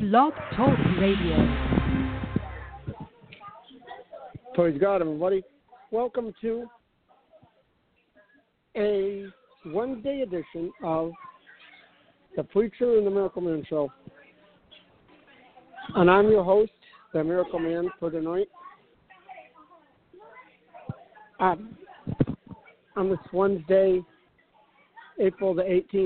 Blog Talk Radio. Praise God, everybody. Welcome to a Wednesday edition of the Preacher and the Miracle Man Show. And I'm your host, the Miracle Man, for tonight. On this Wednesday, April the 18th.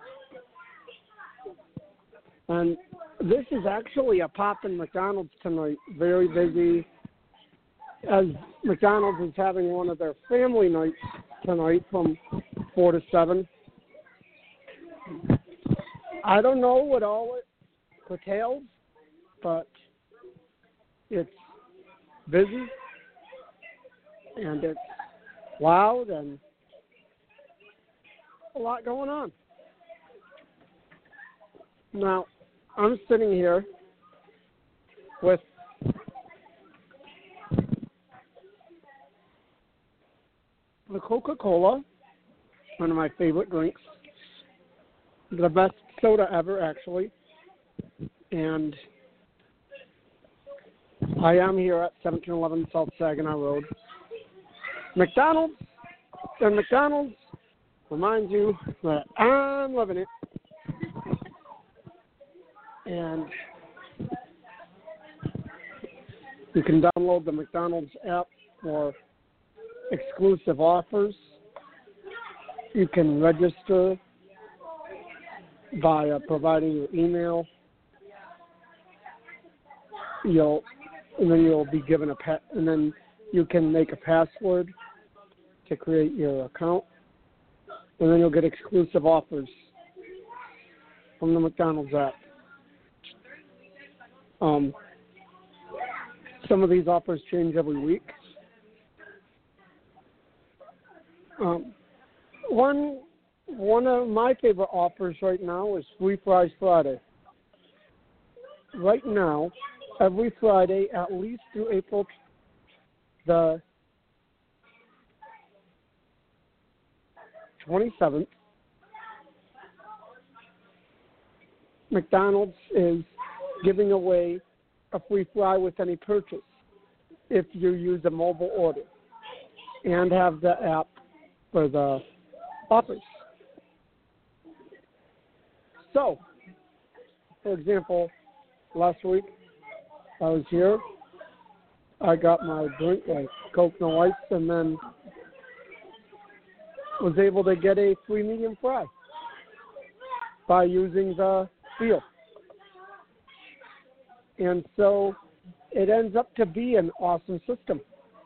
And this is actually a poppin' McDonald's tonight. Very busy, as McDonald's is having one of their family nights tonight from 4 to 7. I don't know what all it curtails, but it's busy and it's loud and a lot going on. Now, I'm sitting here with the Coca-Cola, one of my favorite drinks, the best soda ever, actually, and I am here at 1711 South Saginaw Road. McDonald's, and McDonald's reminds you that I'm loving it. And you can download the McDonald's app for exclusive offers. You can register by providing your email. And then you'll be given and then you can make a password to create your account, and then you'll get exclusive offers from the McDonald's app. Some of these offers change every week. One of my favorite offers right now is Free Fries Friday. Right now, every Friday, at least through April the 27th, McDonald's is giving away a free fry with any purchase if you use a mobile order and have the app for the offers. So, for example, last week I was here, I got my drink, like Coke No Ice, and then was able to get a free medium fry by using the deal. And so it ends up to be an awesome system.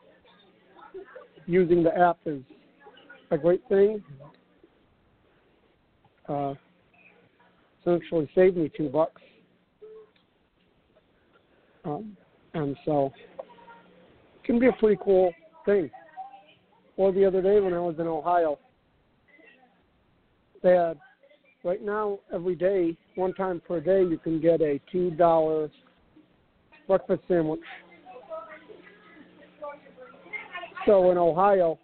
Using the app is a great thing. Essentially saved me $2. And so it can be a pretty cool thing. Or the other day when I was in Ohio, they had, right now, every day, one time per day, you can get a $2 breakfast sandwich. So in Ohio,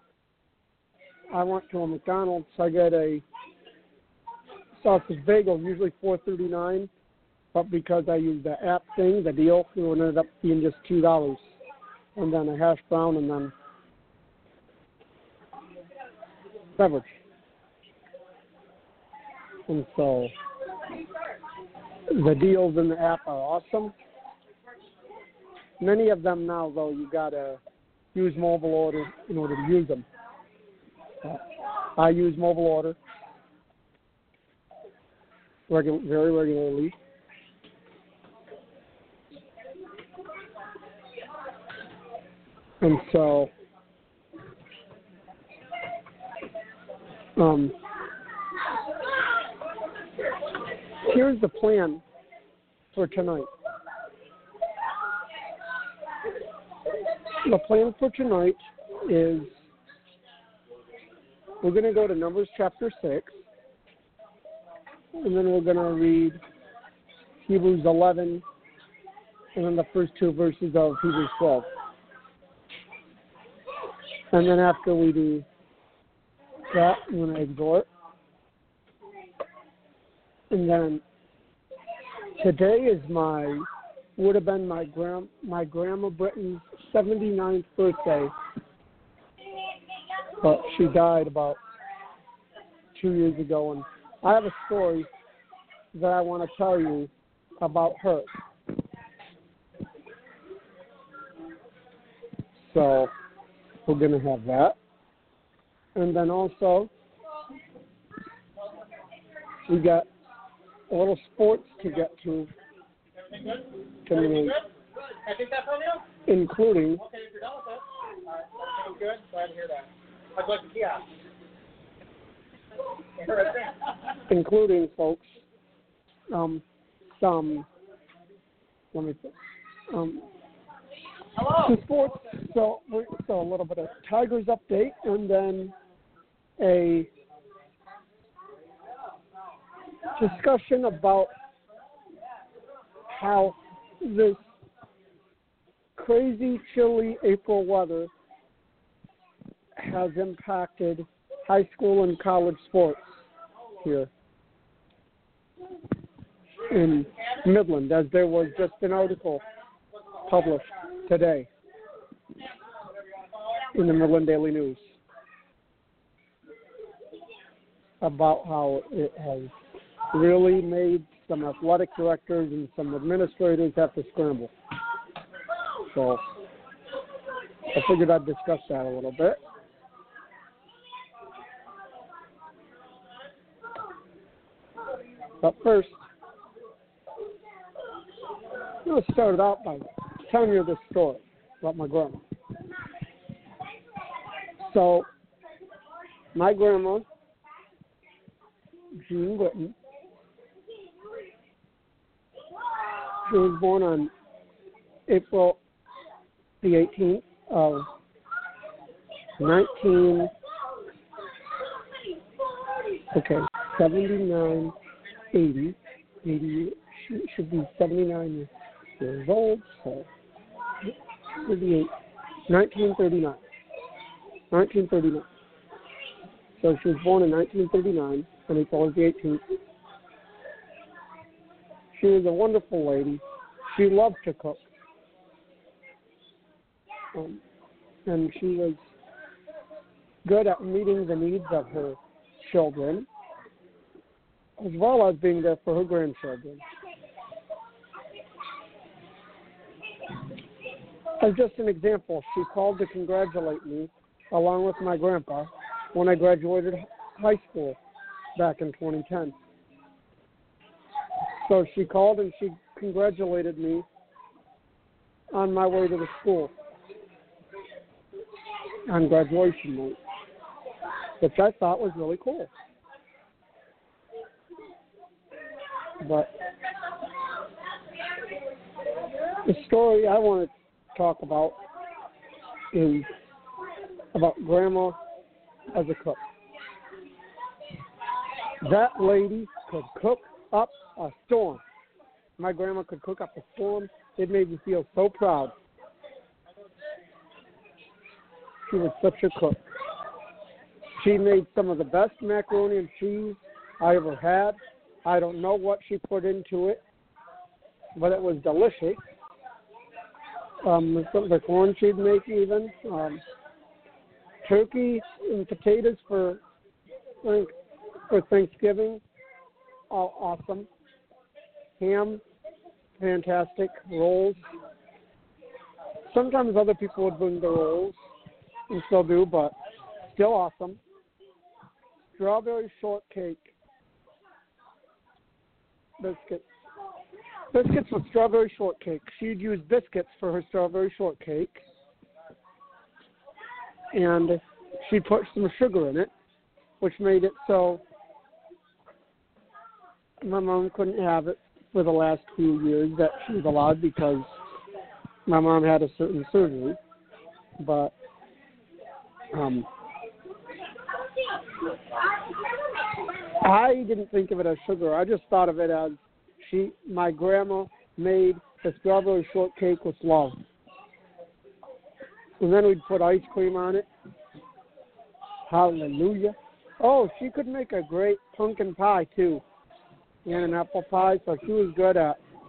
I went to a McDonald's. I get a sausage bagel, usually $4.39, but because I used the app thing, the deal, it ended up being just $2, and then a hash brown, and then beverage. And so the deals in the app are awesome. Many of them now, though, you got to use mobile order in order to use them. I use mobile order very regularly. And so here's the plan for tonight. The plan for tonight is we're going to go to Numbers chapter 6, and then we're going to read Hebrews 11, and then the first two verses of Hebrews 12. And then after we do that, I'm going to exhort. And then Today would have been my grandma Britton's 79th birthday, but she died about 2 years ago, and I have a story that I want to tell you about her. So we're going to have that. And then also, we got a little sports to get to tonight, including folks, some sports. So a little bit of Tigers update, and then a discussion about how this crazy, chilly April weather has impacted high school and college sports here in Midland, as there was just an article published today in the Midland Daily News about how it has really made some athletic directors and some administrators have to scramble. So I figured I'd discuss that a little bit. But first, I'm going to start out by telling you this story about my grandma. So, my grandma, Jean Britton, she was born on April the 18th of 79, 80. She should be 79 years old, so 38, 1939. 1939. So she was born in 1939, on April the 18th. She was a wonderful lady. She loved to cook. And she was good at meeting the needs of her children, as well as being there for her grandchildren. As just an example, she called to congratulate me, along with my grandpa, when I graduated high school back in 2010. So she called and she congratulated me on my way to the school on graduation night, which I thought was really cool. But the story I want to talk about is about Grandma as a cook. That lady could cook up a storm. My grandma could cook up a storm. It made me feel so proud. She was such a cook. She made some of the best macaroni and cheese I ever had. I don't know what she put into it, but it was delicious. Some of the corn she'd make even. Turkey and potatoes for Thanksgiving, all awesome. Ham, fantastic. Rolls. Sometimes other people would bring the rolls, and still do, but still awesome. Strawberry shortcake biscuits. Biscuits with strawberry shortcake. She'd use biscuits for her strawberry shortcake, and she put some sugar in it, which made it so my mom couldn't have it for the last few years that she was alive because my mom had a certain surgery. But I didn't think of it as sugar. I just thought of it as my grandma made the strawberry shortcake with love. And then we'd put ice cream on it. Hallelujah. Oh, she could make a great pumpkin pie, too, and an apple pie, so she was good at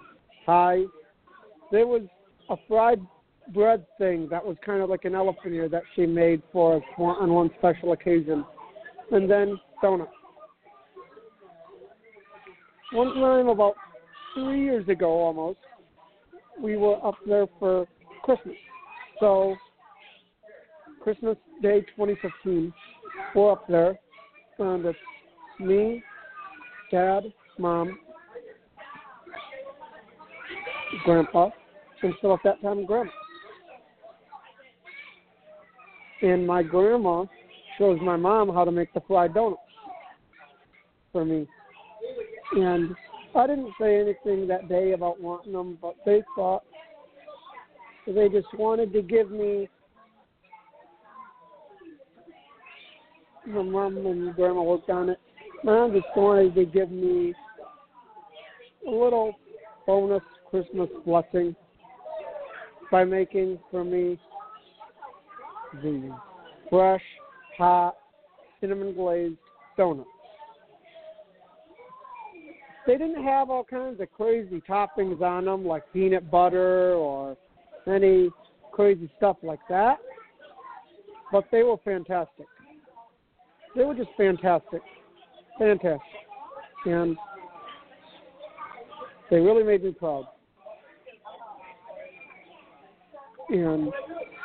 pie. There was a fried bread thing that was kind of like an elephant ear that she made for us on one special occasion. And then donuts. One time, about 3 years ago almost, we were up there for Christmas. So, Christmas Day 2015, we're up there, and it's me, Dad, Mom, Grandpa, and still at that time, Grandma. And my grandma shows my mom how to make the fried donuts for me. And I didn't say anything that day about wanting them, but they thought they just wanted to give me, my mom and grandma worked on it. Mom just wanted to give me a little bonus Christmas blessing by making for me the fresh, hot, cinnamon glazed donuts. They didn't have all kinds of crazy toppings on them, like peanut butter or any crazy stuff like that, but they were fantastic. They were just fantastic. Fantastic. And they really made me proud. And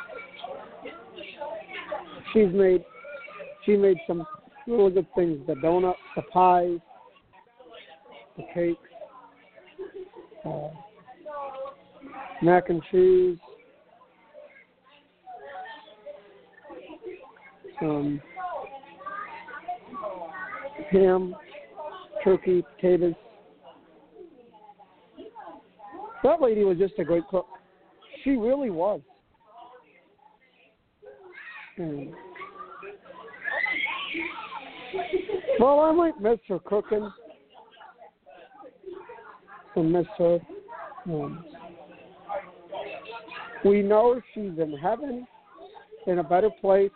she made some really good things, the donuts, the pies, the cakes, mac and cheese, ham, turkey, potatoes. That lady was just a great cook. She really was. Well, I might miss her cooking and miss her. We know she's in heaven, in a better place.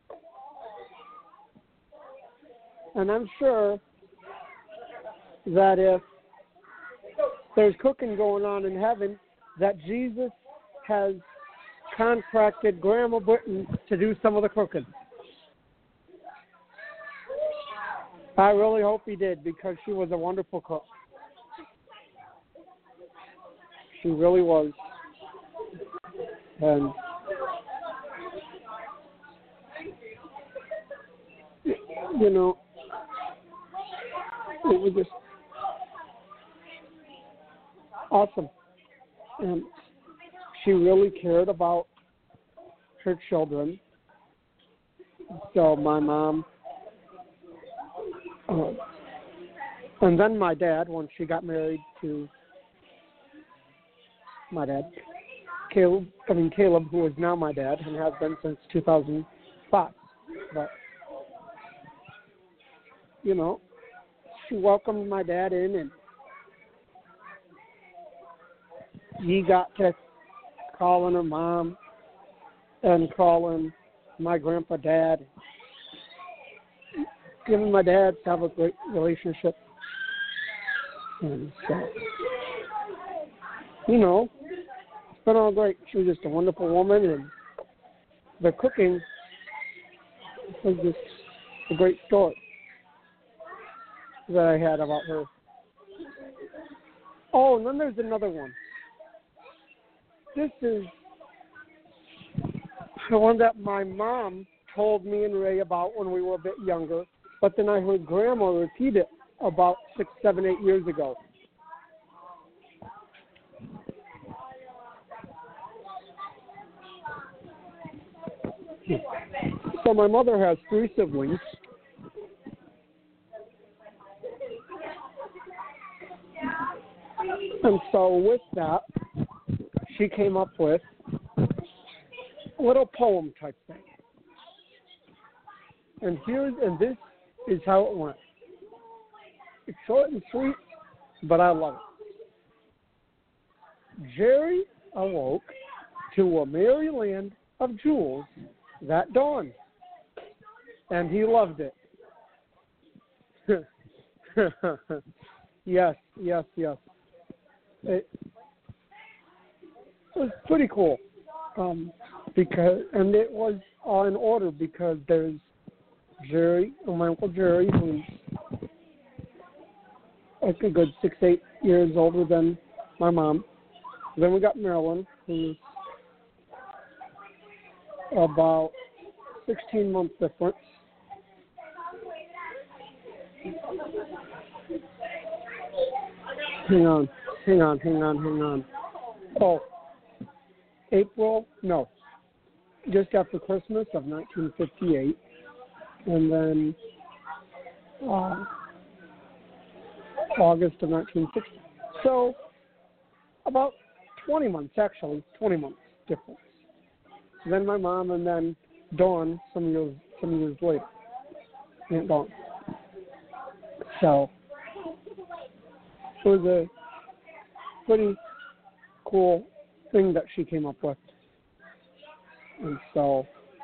And I'm sure that if there's cooking going on in heaven, that Jesus has contracted Grandma Britton to do some of the cooking. I really hope he did, because she was a wonderful cook. She really was. And you know, it was just awesome. And she really cared about her children. So my mom, and then my dad, when she got married to my dad, Caleb, who is now my dad and has been since 2005. But, you know, she welcomed my dad in, and he got to calling her mom and calling my grandpa dad. Him and my dad have a great relationship. And so, you know, it's been all great. She was just a wonderful woman, and the cooking was just a great story that I had about her. Oh, and then there's another one. This is the one that my mom told me and Ray about when we were a bit younger, but then I heard Grandma repeat it about 6, 7, 8 years ago. So my mother has 3 siblings. And so with that, she came up with a little poem type thing. And this is how it went. It's short and sweet, but I love it. Jerry awoke to a merry land of jewels that dawn, and he loved it. Yes. was pretty cool. And it was all in order because there's Jerry, my Uncle Jerry, who's like a good 6-8 years older than my mom. Then we got Marilyn, who's about 16 months difference. Hang on. Oh, just after Christmas of 1958, and then August of 1960. So about 20 months difference. Then my mom, and then Dawn some years later. Aunt Dawn. So it was a pretty cool thing that she came up with. And so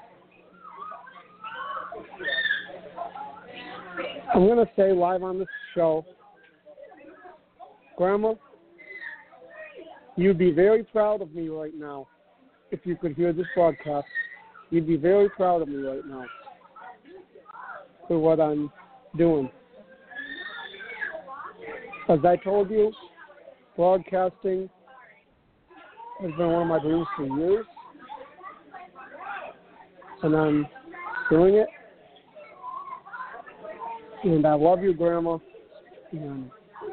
I'm going to say live on this show, Grandma, you'd be very proud of me right now. If you could hear this broadcast, you'd be very proud of me right now for what I'm doing. As I told you, broadcasting has been one of my dreams for years, and I'm doing it. And I love you, Grandma. And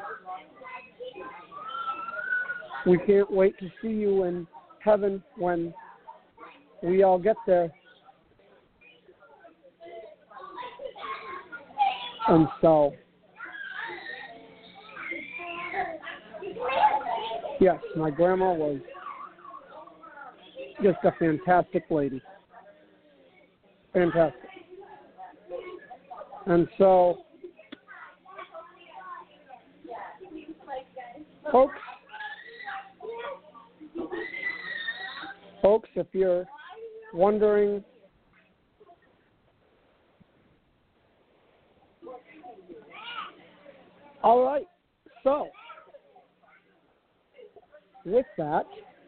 we can't wait to see you in heaven when we all get there. And so, yes, my grandma was just a fantastic lady. Fantastic. And so, folks, if you're wondering all right, so with that,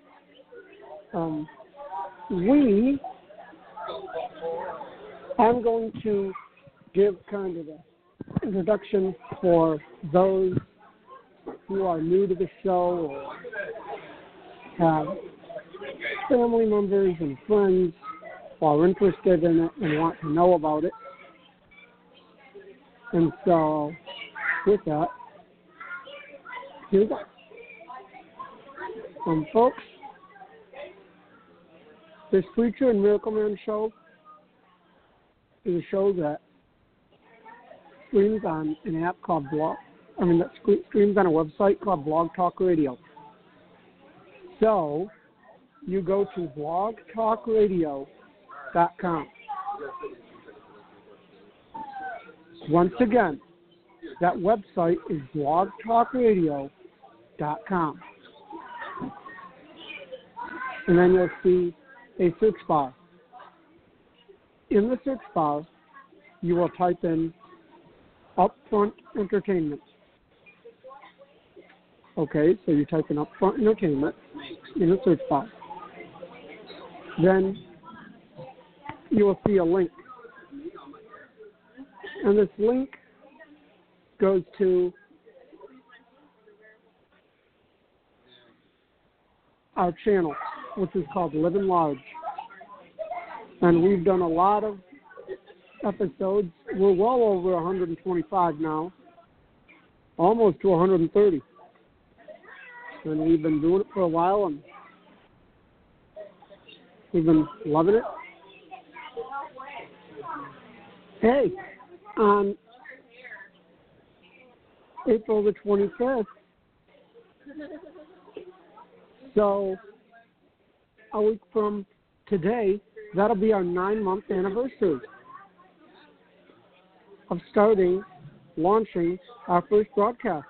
I'm going to give kind of an introduction for those who are new to the show or have family members and friends who are interested in it and want to know about it. And so, with that, here we go. Folks, this Preacher and Miracle Man show is a show that streams on an app called streams on a website called Blog Talk Radio. So, you go to blogtalkradio.com. Once again, that website is blogtalkradio.com. And then you'll see a search bar. In the search bar, you will type in Upfront Entertainment. Okay, so you type in Upfront Entertainment in the search bar. Then you will see a link. And this link goes to our channel, which is called Living Large. And we've done a lot of episodes. We're well over 125 now, almost to 130. And we've been doing it for a while, and we've been loving it. Hey, on April the 25th, so a week from today, that'll be our 9-month anniversary of launching our first broadcast.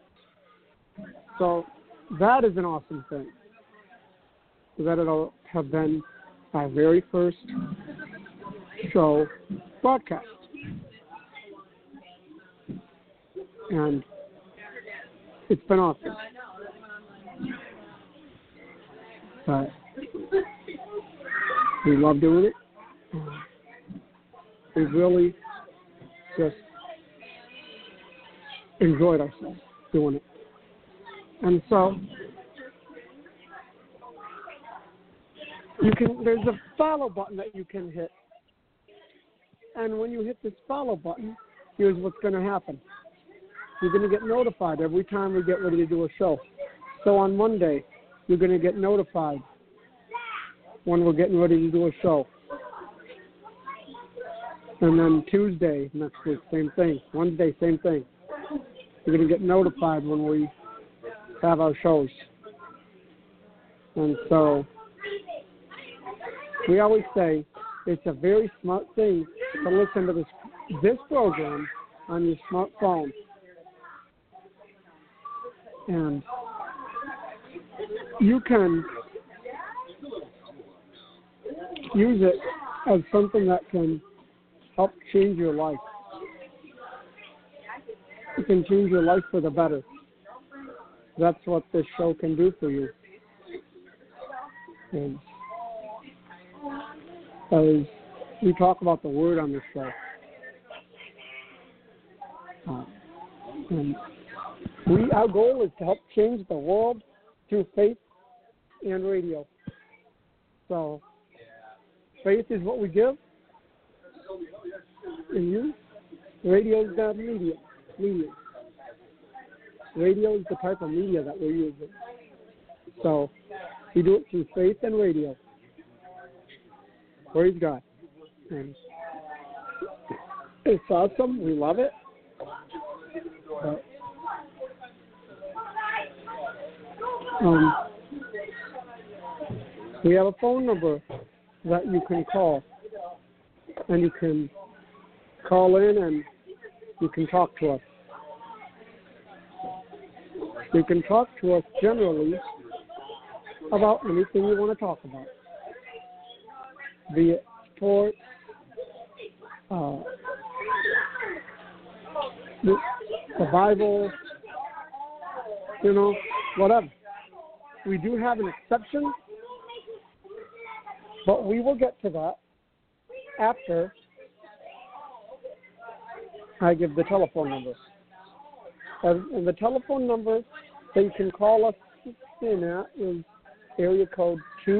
So that is an awesome thing. That it'll have been our very first show broadcast. And it's been awesome. But we love doing it. We really just enjoyed ourselves doing it. And so there's a follow button that you can hit. And when you hit this follow button, here's what's going to happen. You're going to get notified every time we get ready to do a show. So on Monday, you're going to get notified when we're getting ready to do a show. And then Tuesday next week, same thing. Wednesday, same thing. You're going to get notified when we have our shows. And so we always say it's a very smart thing to listen to this program on your smartphone. And you can use it as something that can help change your life. It can change your life for the better. That's what this show can do for you. And as we talk about the Word on this show, and our goal is to help change the world through faith and radio. So faith is what we give, and you, radio is the media. Radio is the type of media that we're using. So we do it through faith and radio. Praise God. And it's awesome. We love it. But, we have a phone number that you can call, and you can call in and you can talk to us. You can talk to us generally about anything you want to talk about, be it sports, the Bible, whatever. We do have an exception, but we will get to that after I give the telephone number. And the telephone number that you can call us in at is area code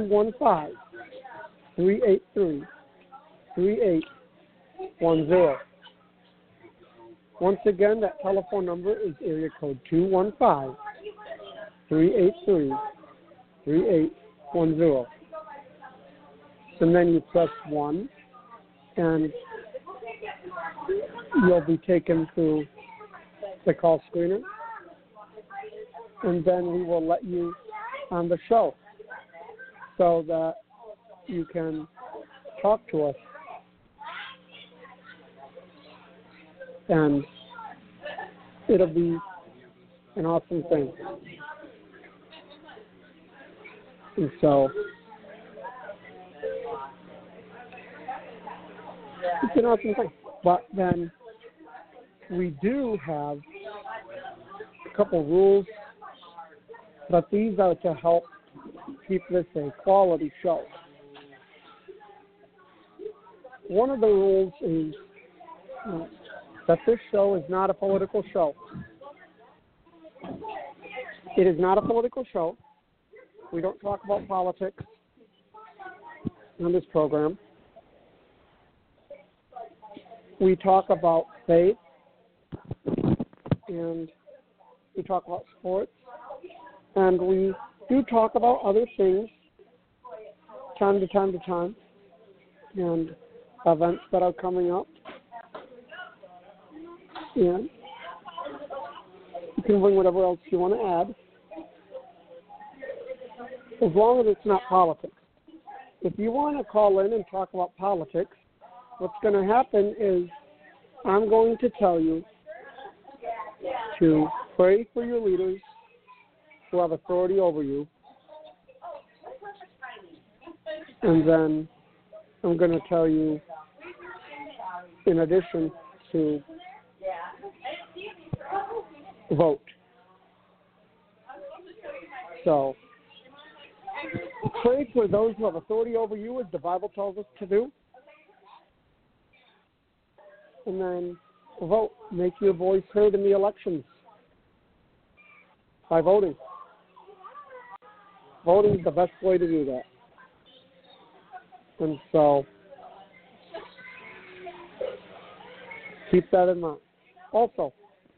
215-383-3810. Once again, that telephone number is area code 215-383-3810. And then you press 1, and you'll be taken through the call screener, and then we will let you on the show so that you can talk to us. And it'll be an awesome thing. And so it's an awesome thing. But then we do have a couple rules, but these are to help keep this a quality show. One of the rules is that this show is not a political show. It is not a political show. We don't talk about politics on this program. We talk about faith, and we talk about sports, and we do talk about other things time to time, and events that are coming up. And you can bring whatever else you want to add, as long as it's not politics. If you want to call in and talk about politics, what's going to happen is I'm going to tell you to pray for your leaders who have authority over you, and then I'm going to tell you, in addition, to vote. So Pray for those who have authority over you, as the Bible tells us to do. And then vote. Make your voice heard in the elections by voting. Voting is the best way to do that. And so, keep that in mind. Also,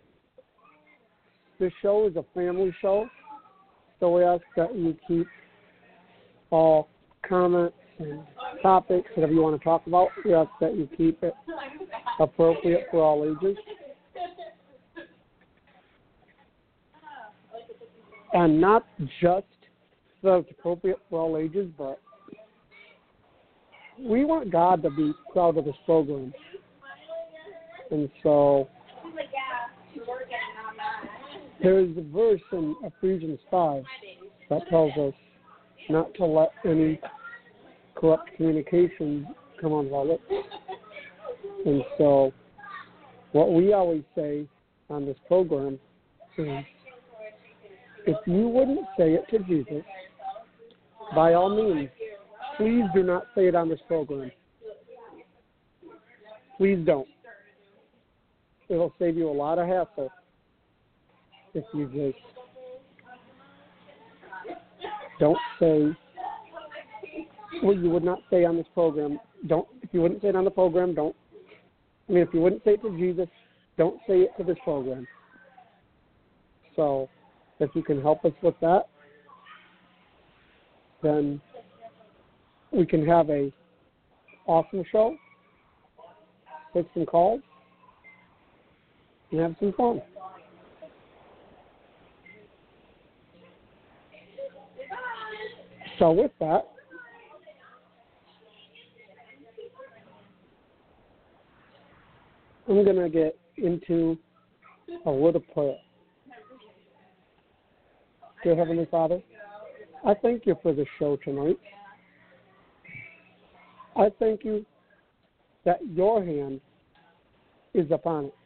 this show is a family show, so we ask that you keep all comments and topics, whatever you want to talk about, we ask that you keep it appropriate for all ages. And not just so it's appropriate for all ages, but we want God to be proud of this program. And so there's a verse in Ephesians 5 that tells us not to let any corrupt communication come on our lips. And so what we always say on this program is, if you wouldn't say it to Jesus, by all means, please do not say it on this program. Please don't. It'll save you a lot of hassle if you just don't say what you would not say on this program. If you wouldn't say it on the program, if you wouldn't say it to Jesus, don't say it to this program. So if you can help us with that, then we can have a awesome show, take some calls, and have some fun. So with that, I'm going to get into a word of prayer. Dear Heavenly Father, I thank you for this show tonight. I thank you that your hand is upon it.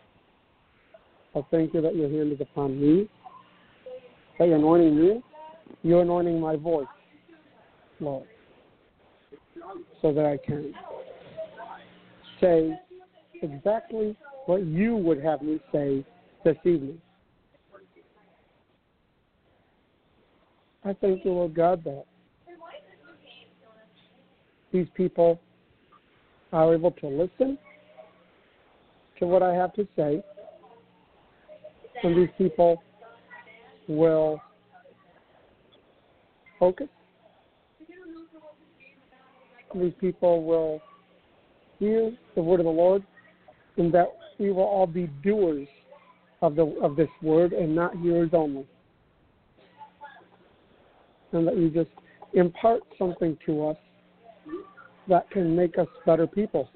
I thank you that your hand is upon me, that you're anointing me, you're anointing my voice, Lord, so that I can say exactly what you would have me say this evening. I thank you, Lord God, that these people are able to listen to what I have to say, and these people will focus. These people will hear the word of the Lord, and that we will all be doers of this word and not hearers only. And that you just impart something to us that can make us better people.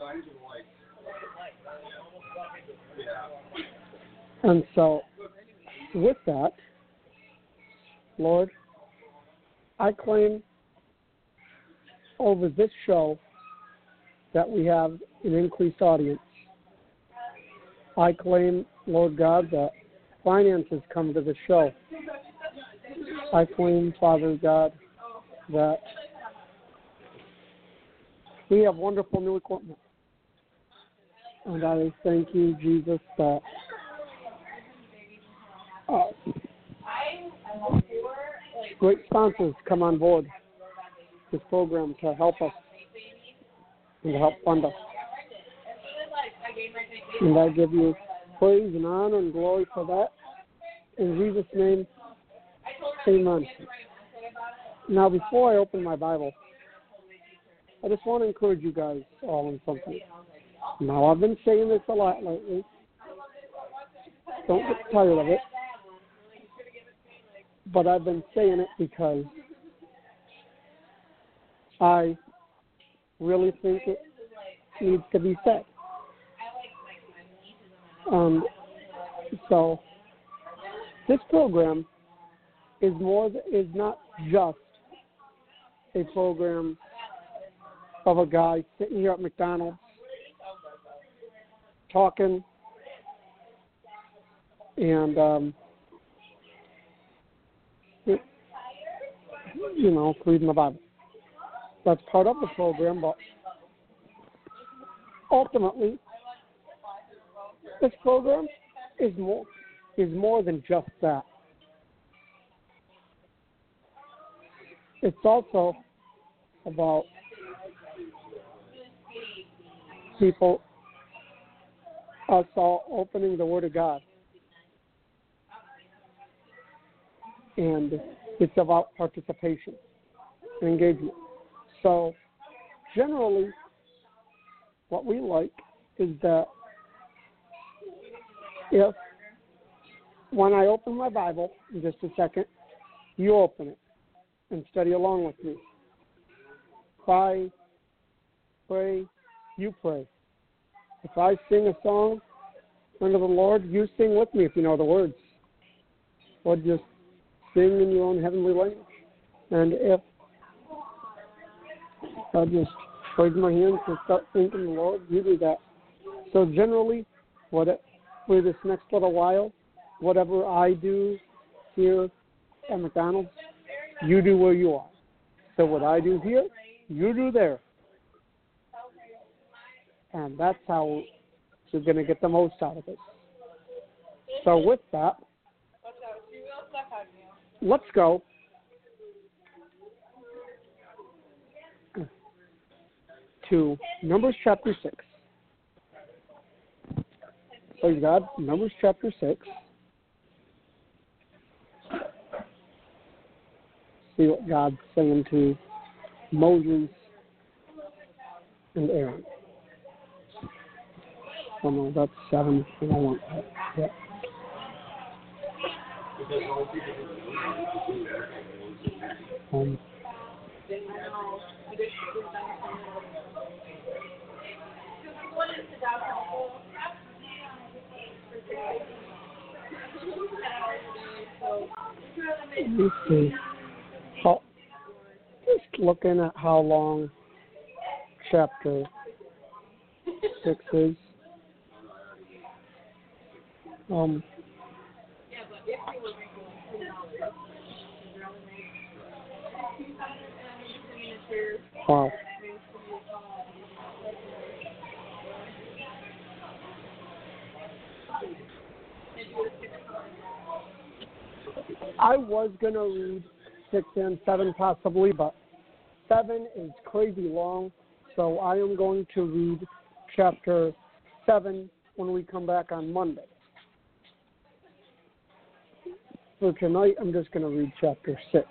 And so, with that, Lord, I claim over this show that we have an increased audience. I claim, Lord God, that finances come to the show. I claim, Father God, that we have wonderful new equipment. And I thank you, Jesus, that great sponsors come on board this program to help us and to help fund us. And I give you praise and honor and glory for that. In Jesus' name, amen. Now, before I open my Bible, I just want to encourage you guys all in something. Now, I've been saying this a lot lately. Don't get tired of it. But I've been saying it because I really think it needs to be said. So this program is not just a program of a guy sitting here at McDonald's talking and reading the Bible. That's part of the program, but ultimately, this program is more than just that. It's also about us all opening the Word of God. And it's about participation and engagement. So generally, what we like is that if when I open my Bible in just a second, you open it and study along with me. If I pray, you pray. If I sing a song unto the Lord, you sing with me if you know the words. Or just sing in your own heavenly language. And if I just raise my hands and start thanking the Lord, you do that. So generally, for this next little while, whatever I do here at McDonald's, you do where you are. So what I do here, you do there. And that's how you're going to get the most out of it. So with that, let's go to Numbers chapter 6. Praise God, Numbers chapter 6. See what God's saying to Moses and Aaron. Oh no, that's 7. I don't want that. Yeah. Let's see. Just looking at how long chapter 6 is. Wow. I was going to read 6 and 7 possibly, but 7 is crazy long, so I am going to read chapter 7 when we come back on Monday. For tonight, I'm just going to read chapter 6.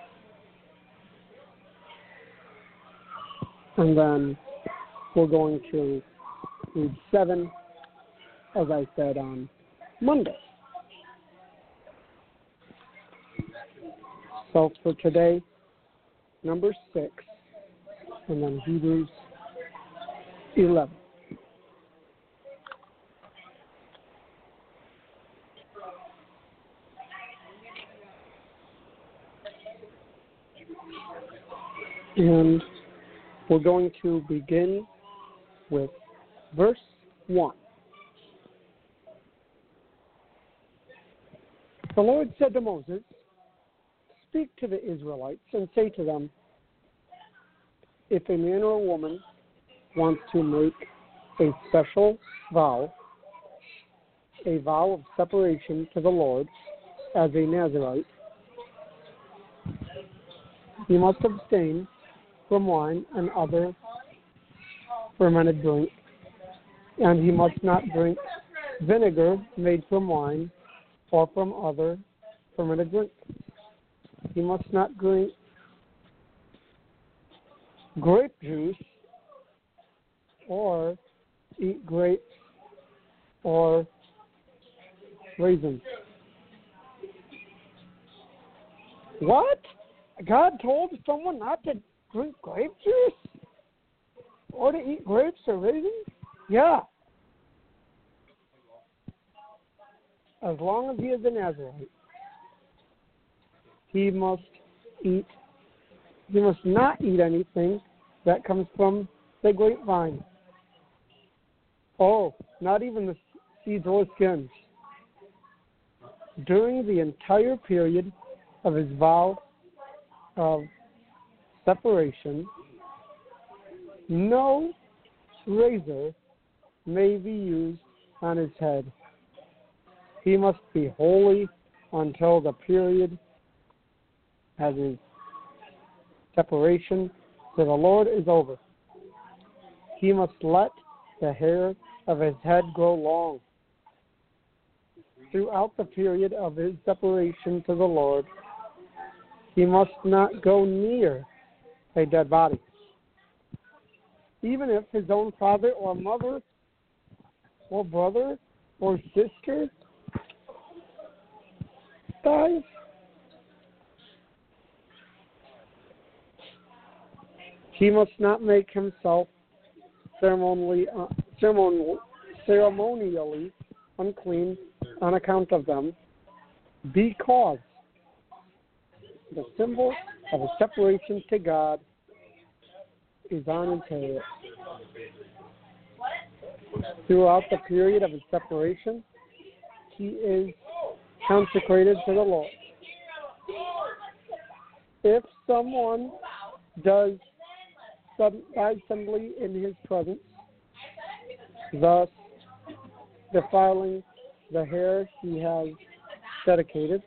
And then we're going to read 7, as I said, on Monday. So for today, number 6, and then Hebrews 11. And we're going to begin with verse 1. The Lord said to Moses, "Speak to the Israelites and say to them, if a man or a woman wants to make a special vow, a vow of separation to the Lord as a Nazirite, he must abstain from wine and other fermented drink, and he must not drink vinegar made from wine or from other fermented drink. He must not drink grape juice or eat grapes or raisins." What? God told someone not to drink grape juice or to eat grapes or raisins? Yeah. As long as he is a Nazirite, he must not eat anything that comes from the grapevine. Oh, not even the seeds or skins. During the entire period of his vow of separation, no razor may be used on his head. He must be holy until the period of his separation to the Lord is over. He must let the hair of his head grow long. Throughout the period of his separation to the Lord, he must not go near a dead body. Even if his own father or mother or brother or sister dies, he must not make himself ceremonially unclean on account of them, because the symbol of a separation to God is on his head. Throughout the period of his separation, he is consecrated to the Lord. If someone dies suddenly in his presence, thus defiling the hair he has dedicated,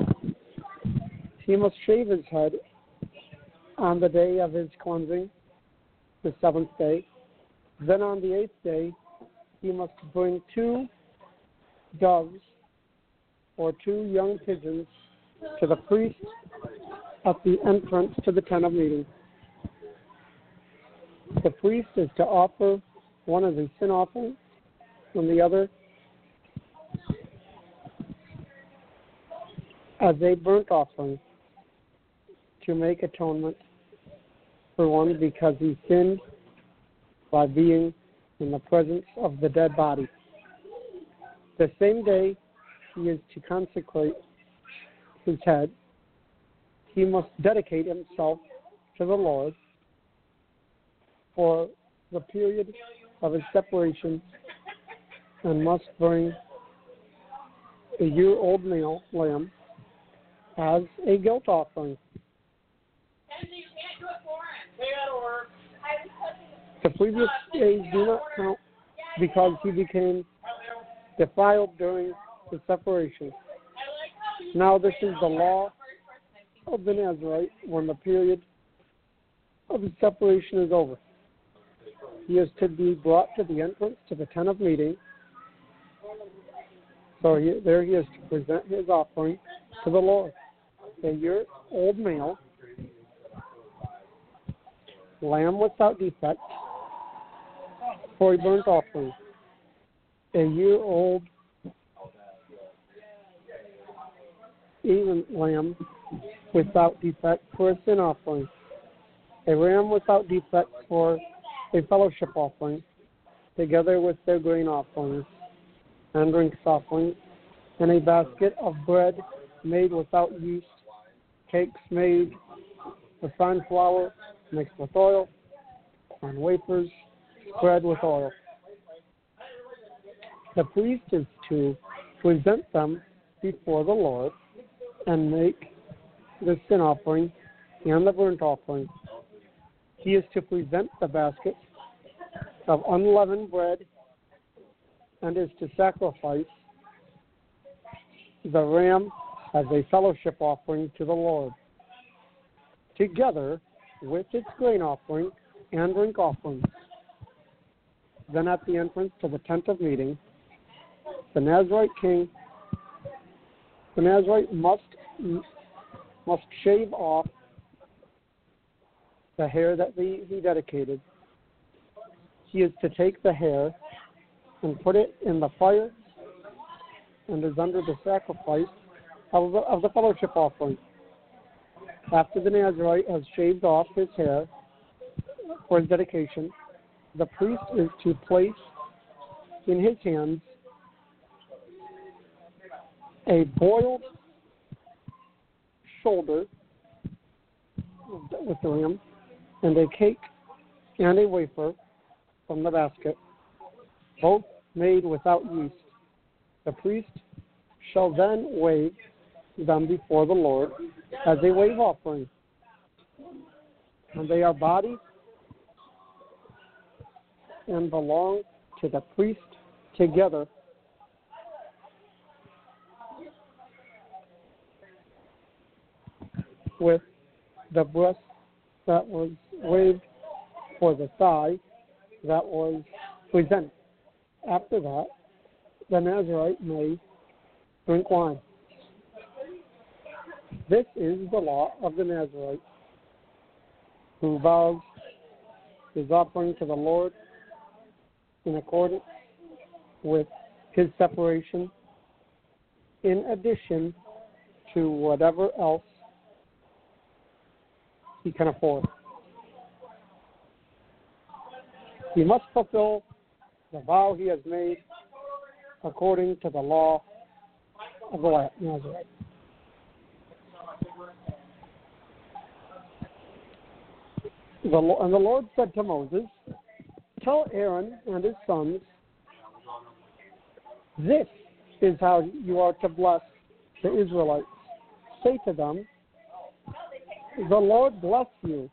he must shave his head on the day of his cleansing, the seventh day. Then on the eighth day, he must bring 2 doves or 2 young pigeons to the priest at the entrance to the tent of meeting. The priest is to offer one as a sin offering and the other as a burnt offering, to make atonement for one because he sinned by being in the presence of the dead body. The same day he is to consecrate his head, he must dedicate himself to the Lord for the period of his separation, and must bring a year-old male lamb as a guilt offering. The previous days do not count because he became defiled during the separation. Now this is the law of the Nazarite when the period of his separation is over. He is to be brought to the entrance to the tent of meeting. So there he is to present his offering to the Lord. A year-old male, lamb without defect, for a burnt offering. A year-old even lamb without defect for a sin offering. A ram without defect for a fellowship offering, together with their grain offerings and drink offerings, and a basket of bread made without yeast, cakes made with fine flour mixed with oil, and wafers spread with oil. The priest is to present them before the Lord and make the sin offering and the burnt offering. He is to present the basket of unleavened bread and is to sacrifice the ram as a fellowship offering to the Lord, together with its grain offering and drink offering. Then at the entrance to the tent of meeting, the Nazarite must shave off the hair that he dedicated. He is to take the hair and put it in the fire and is under the sacrifice of the fellowship offering. After the Nazarite has shaved off his hair for his dedication, the priest is to place in his hands a boiled shoulder with the ram and a cake and a wafer from the basket, both made without yeast. The priest shall then wave them before the Lord as a wave offering. and they are body and belong to the priest together with the breast that was waved for the thigh that was presented. After that, the Nazarite may drink wine. This is the law of the Nazarite, who vows his offering to the Lord in accordance with his separation, in addition to whatever else he can afford. He must fulfill the vow he has made according to the law of the Nazarite. And the Lord said to Moses, "Tell Aaron and his sons, this is how you are to bless the Israelites. Say to them, the Lord bless you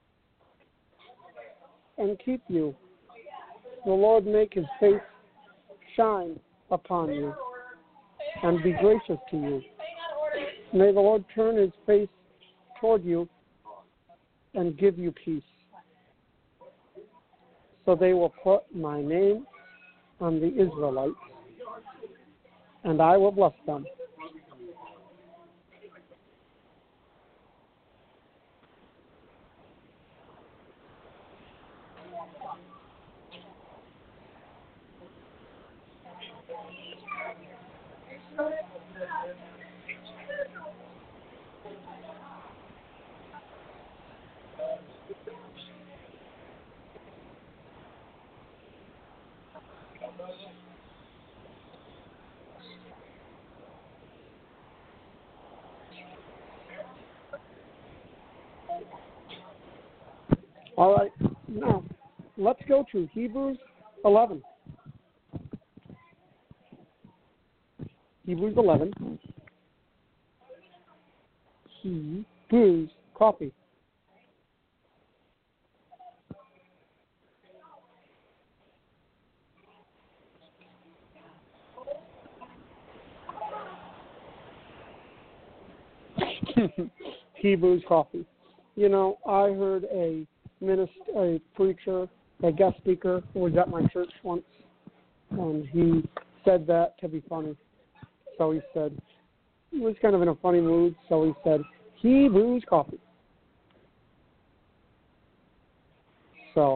and keep you. The Lord make his face shine upon you and be gracious to you. May the Lord turn his face toward you and give you peace. So they will put my name on the Israelites, and I will bless them." All right, now let's go to Hebrews 11. Hebrews 11. Hebrews coffee. Hebrews coffee. You know, I heard a preacher, a guest speaker who was at my church once, and he said that to be funny. So he said, he was kind of in a funny mood, so he said, Hebrews coffee. So,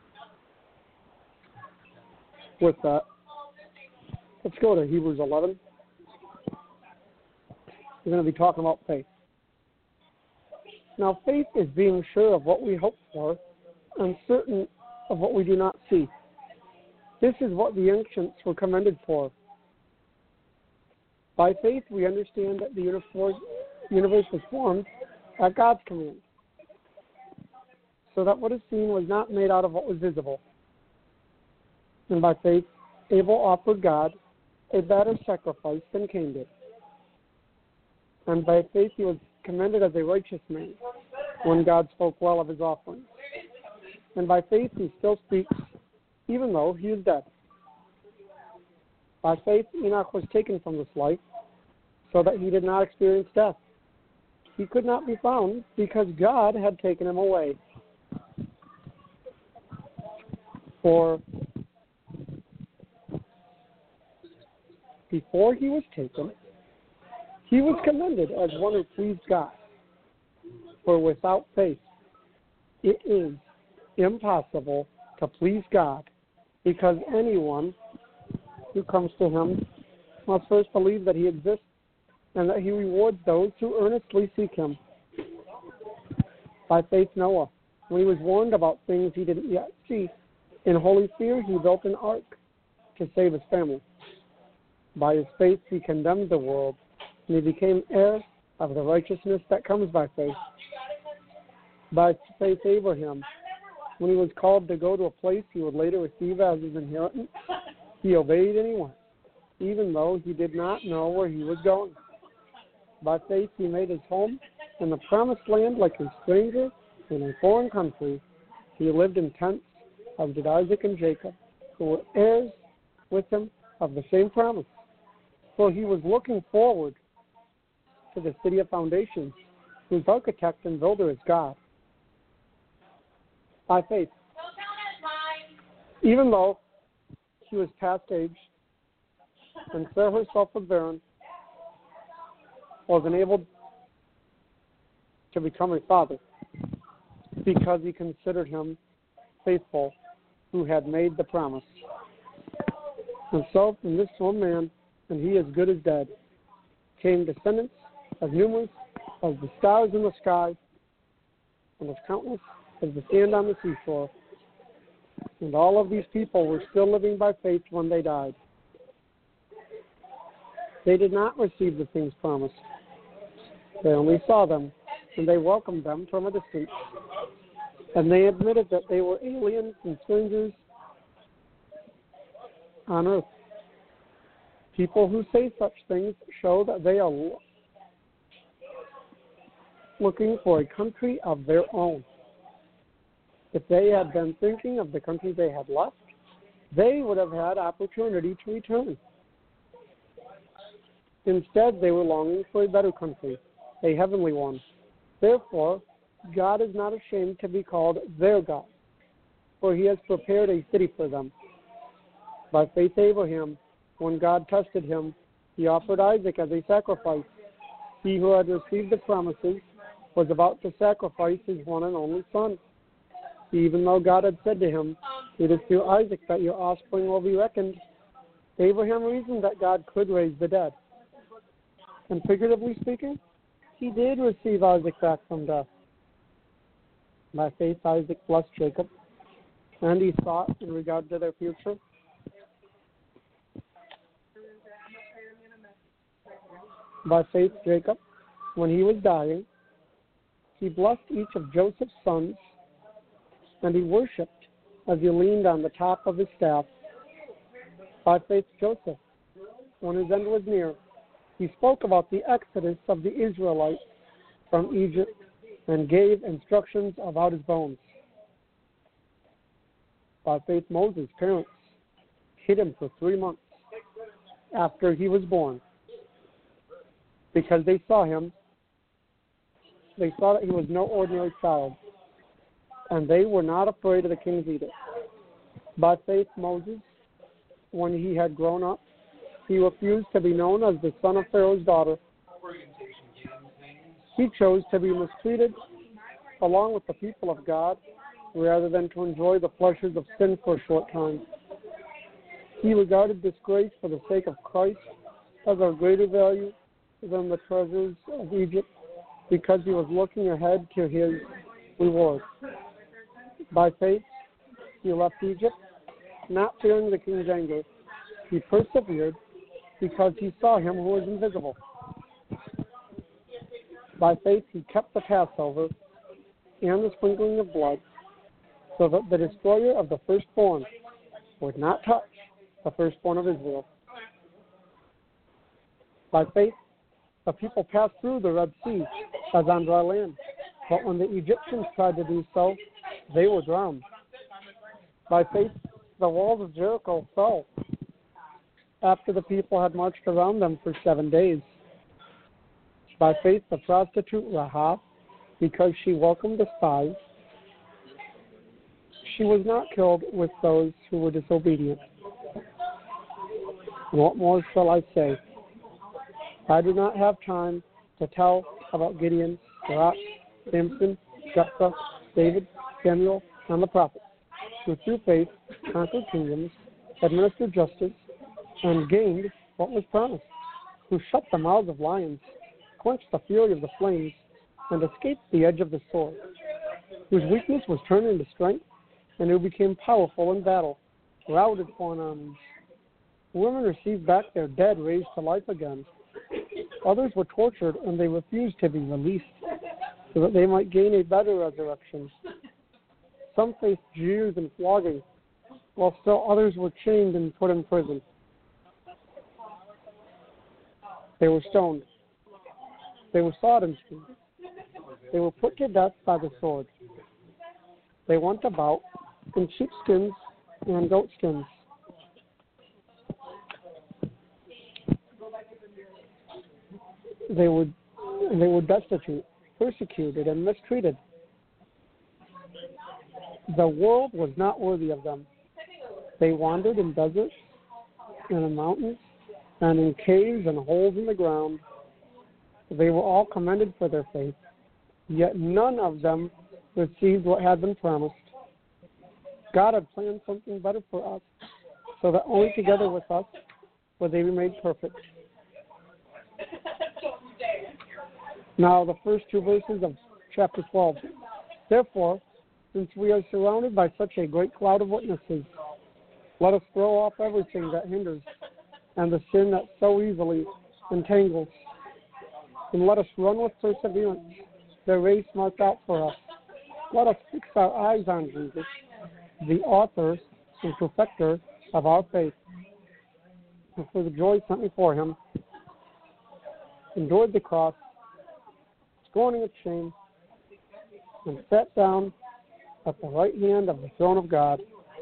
with that, let's go to Hebrews 11. We're going to be talking about faith. Now, faith is being sure of what we hope for and certain of what we do not see. This is what the ancients were commended for. By faith, we understand that the universe was formed at God's command, so that what is seen was not made out of what was visible. And by faith, Abel offered God a better sacrifice than Cain did. And by faith, he was commended as a righteous man when God spoke well of his offering. And by faith, he still speaks, even though he is dead. By faith, Enoch was taken from this life so that he did not experience death. He could not be found because God had taken him away. For before he was taken, he was commended as one who pleased God. For without faith, it is impossible to please God, because anyone who comes to him must first believe that he exists and that he rewards those who earnestly seek him. By faith, Noah, when he was warned about things he didn't yet see, in holy fear he built an ark to save his family. By his faith he condemned the world, and he became heir of the righteousness that comes by faith. By faith, Abraham, when he was called to go to a place he would later receive as his inheritance, he obeyed and he went, even though he did not know where he was going. By faith, he made his home in the promised land like a stranger In a foreign country, he lived in tents, as did Isaac and Jacob, who were heirs with him of the same promise. For he was looking forward to the city of foundations, whose architect and builder is God. By faith, even though she was past age, and Sarah herself was barren, was enabled to become a father, because he considered him faithful who had made the promise. And so from this one man, and he as good as dead, came descendants as numerous as the stars in the sky, and as countless as the sand on the seashore. And all of these people were still living by faith when they died. They did not receive the things promised. They only saw them, and they welcomed them from a distance. And they admitted that they were aliens and strangers on earth. People who say such things show that they are looking for a country of their own. If they had been thinking of the country they had left, they would have had opportunity to return. Instead, they were longing for a better country, a heavenly one. Therefore, God is not ashamed to be called their God, for he has prepared a city for them. By faith, Abraham, when God tested him, he offered Isaac as a sacrifice. He who had received the promises was about to sacrifice his one and only son. Even though God had said to him, "It is through Isaac that your offspring will be reckoned," Abraham reasoned that God could raise the dead. And figuratively speaking, he did receive Isaac back from death. By faith, Isaac blessed Jacob, and he thought in regard to their future. By faith, Jacob, when he was dying, he blessed each of Joseph's sons, and he worshipped as he leaned on the top of his staff. By faith, Joseph, when his end was near, he spoke about the exodus of the Israelites from Egypt and gave instructions about his bones. By faith, Moses' parents hid him for 3 months after he was born, because they saw that he was no ordinary child, and they were not afraid of the king's edict. By faith, Moses, when he had grown up, he refused to be known as the son of Pharaoh's daughter. He chose to be mistreated along with the people of God rather than to enjoy the pleasures of sin for a short time. He regarded disgrace for the sake of Christ as of greater value than the treasures of Egypt, because he was looking ahead to his reward. By faith, he left Egypt, not fearing the king's anger. He persevered because he saw him who was invisible. By faith, he kept the Passover and the sprinkling of blood, so that the destroyer of the firstborn would not touch the firstborn of Israel. By faith, the people passed through the Red Sea as on dry land, but when the Egyptians tried to do so, they were drowned. By faith, the walls of Jericho fell after the people had marched around them for 7 days. By faith, the prostitute Rahab, because she welcomed the spies, she was not killed with those who were disobedient. What more shall I say? I do not have time to tell about Gideon, Barak, Samson, Jephthah, David, Samuel, and the prophets, who through faith conquered kingdoms, administered justice, and gained what was promised, who shut the mouths of lions, quenched the fury of the flames, and escaped the edge of the sword, whose weakness was turned into strength, and who became powerful in battle, routed foreign armies. Women received back their dead raised to life again. Others were tortured, and they refused to be released, so that they might gain a better resurrection. Some faced jeers and flogging, while still others were chained and put in prison. They were stoned. They were sawed in pieces. They were put to death by the sword. they went about in sheepskins and goatskins. They were destitute, persecuted, and mistreated. The world was not worthy of them. They wandered in deserts and in mountains and in caves and holes in the ground. They were all commended for their faith, yet none of them received what had been promised. God had planned something better for us, so that only together with us would they be made perfect. Now, the first two verses of chapter 12. Therefore, since we are surrounded by such a great cloud of witnesses, let us throw off everything that hinders and the sin that so easily entangles, and let us run with perseverance the race marked out for us. Let us fix our eyes on Jesus, the author and perfecter of our faith, and for the joy set before him, endured the cross, scorning its shame, and sat down at the right hand of the throne of God.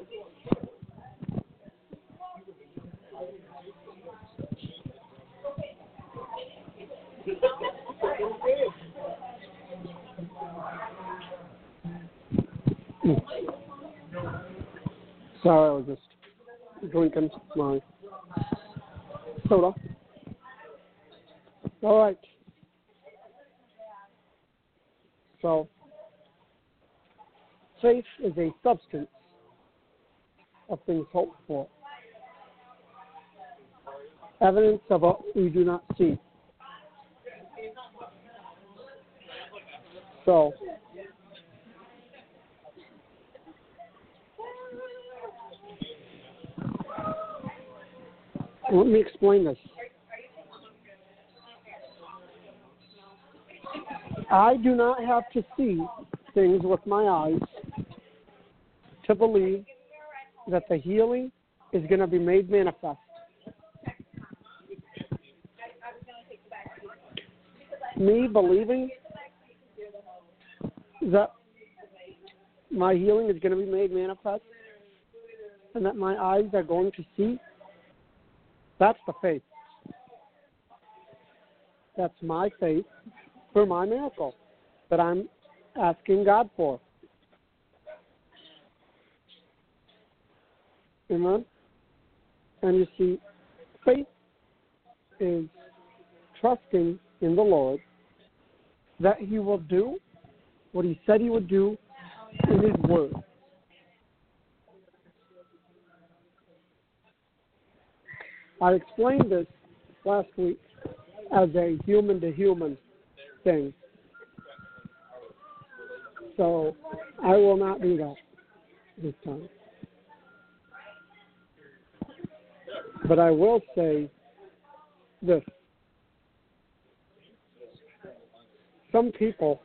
Sorry, I was just drinking my soda. All right. So, faith is a substance of things hoped for, evidence of what we do not see. So, let me explain this. I do not have to see things with my eyes to believe that the healing is going to be made manifest. Me believing that my healing is going to be made manifest and that my eyes are going to see, that's the faith. That's my faith for my miracle that I'm asking God for. Amen? And you see, faith is trusting in the Lord that he will do what he said he would do in his word. I explained this last week as a human-to-human thing. So I will not do that this time. But I will say this. Some people,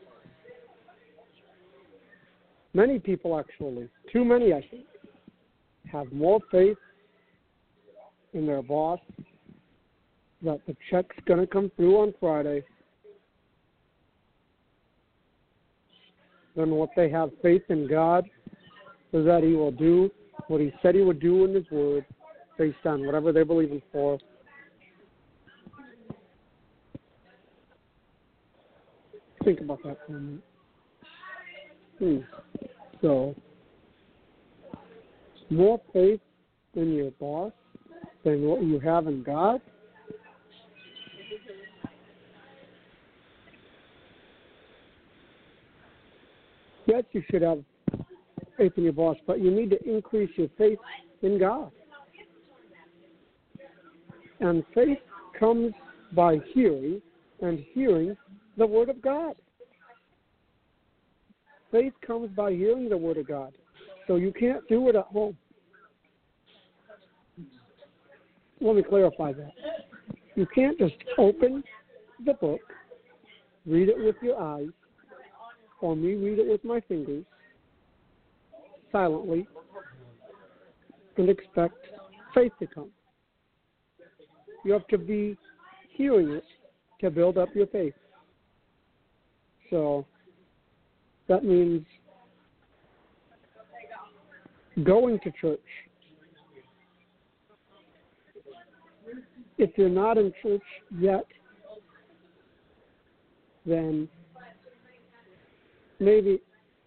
many people actually, too many I think, have more faith in their boss that the check's going to come through on Friday than what they have faith in God, so that he will do what he said he would do in his word based on whatever they're believing for. Think about that for a minute. So, more faith in your boss than what you have in God? Yes, you should have faith in your boss, but you need to increase your faith in God. And faith comes by hearing, and hearing the Word of God. Faith comes by hearing the Word of God. So you can't do it at home. Let me clarify that. You can't just open the book, read it with your eyes, or me read it with my fingers, silently, and expect faith to come. You have to be hearing it to build up your faith. So that means going to church. If you're not in church yet, then maybe,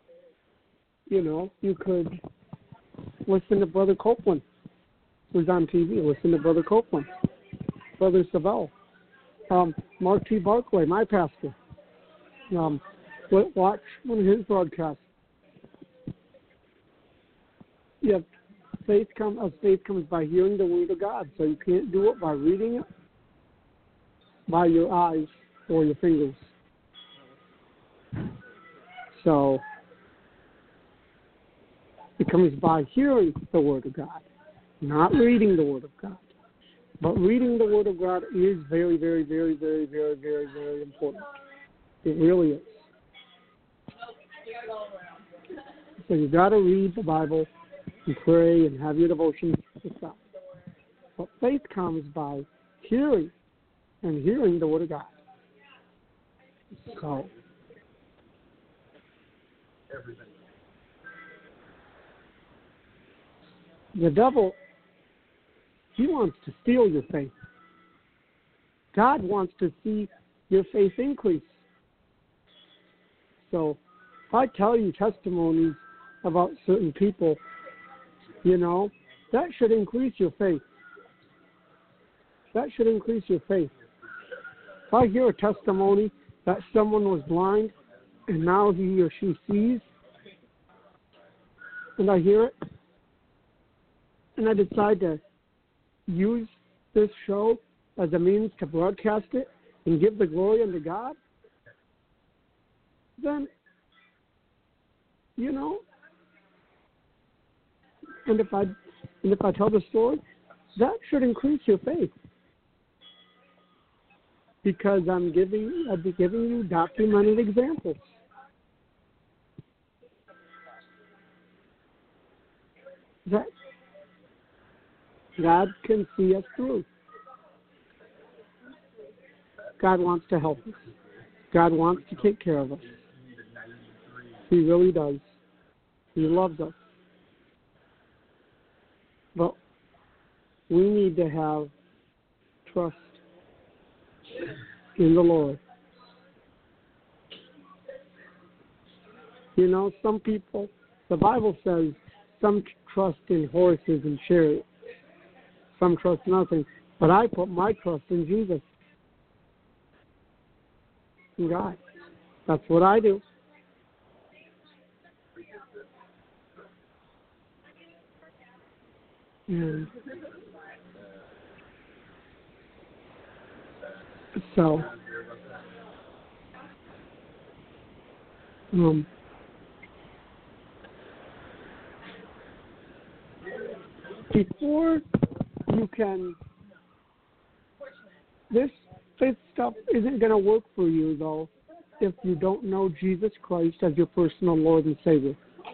you could listen to Brother Copeland, who's on TV. Listen to Brother Copeland, Brother Savelle, Mark T. Barclay, my pastor. Watch one of his broadcasts. Faith comes by hearing the Word of God. So you can't do it by reading it, by your eyes or your fingers. So it comes by hearing the Word of God, not reading the Word of God. But reading the Word of God is very, very, very, very, very, very, very important. It really is. So you've got to read the Bible and pray and have your devotions and stuff. But faith comes by hearing and hearing the Word of God. So the devil, he wants to steal your faith. God wants to see your faith increase. So if I tell you testimonies about certain people, that should increase your faith. That should increase your faith. If I hear a testimony that someone was blind and now he or she sees, and I hear it, and I decide to use this show as a means to broadcast it and give the glory unto God, then, and if I tell the story, that should increase your faith, because I'll be giving you documented examples. That God can see us through. God wants to help us. God wants to take care of us. He really does. He loves us. But we need to have trust in the Lord. Some people, the Bible says, some trust in horses and chariots. Some trust nothing. But I put my trust in Jesus. In God. That's what I do. And so, before you can, this faith stuff isn't going to work for you, though, if you don't know Jesus Christ as your personal Lord and Savior.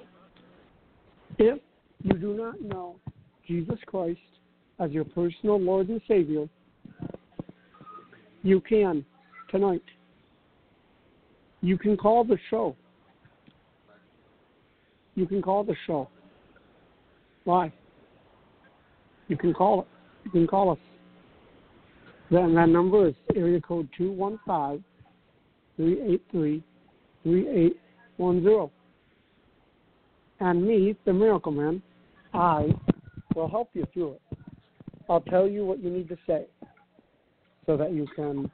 If you do not know Jesus Christ as your personal Lord and Savior, you can tonight. You can call the show. You can call the show. Why? You can call it. You can call us. That number is area code 215-383-3810. And me, the Miracle Man, I will help you through it. I'll tell you what you need to say so that you can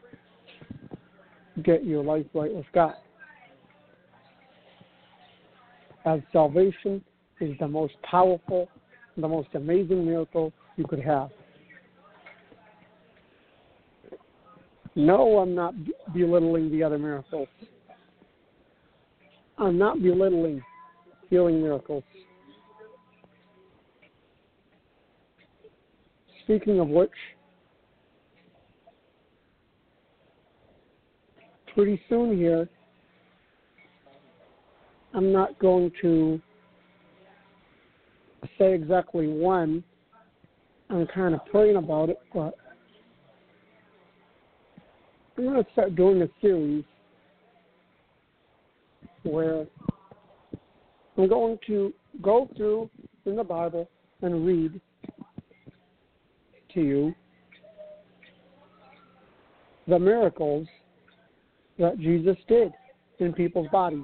get your life right with God. As salvation is the most powerful, the most amazing miracle you could have. No, I'm not belittling the other miracles. I'm not belittling healing miracles. Speaking of which, pretty soon here, I'm not going to say exactly when. I'm kind of praying about it, but I'm going to start doing a series where I'm going to go through in the Bible and read to you the miracles that Jesus did in people's bodies.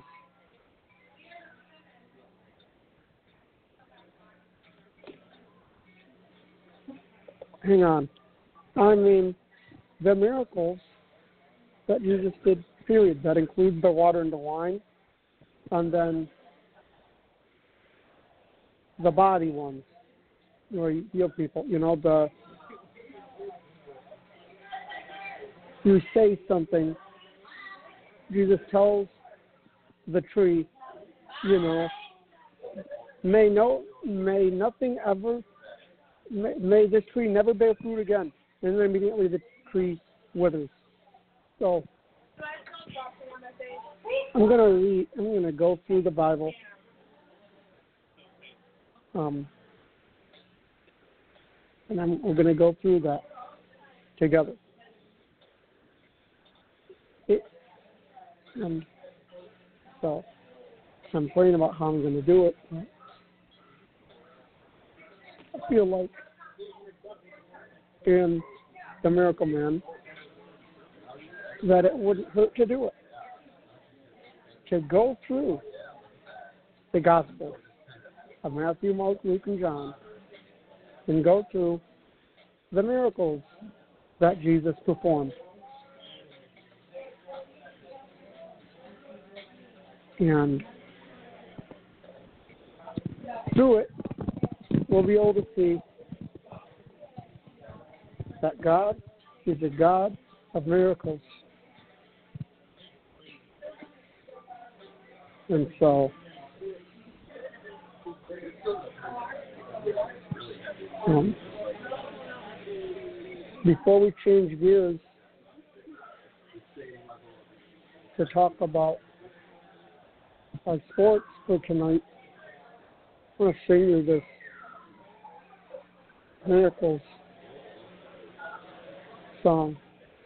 Hang on. I mean, the miracles that Jesus did, period. That includes the water into wine, and then the body ones, where you heal people. You know, you say something. Jesus tells the tree, you know, may this tree never bear fruit again. And then immediately the tree withers. So I'm gonna go through the Bible. And we're gonna go through that together. So I'm praying about how I'm gonna do it. I feel like in the Miracle Man that it wouldn't hurt to do it. To go through the Gospels of Matthew, Mark, Luke, and John and go through the miracles that Jesus performed. And through it, we'll be able to see that God is a God of miracles. And so, before we change gears to talk about our sports for tonight, I want to sing you this Miracles song.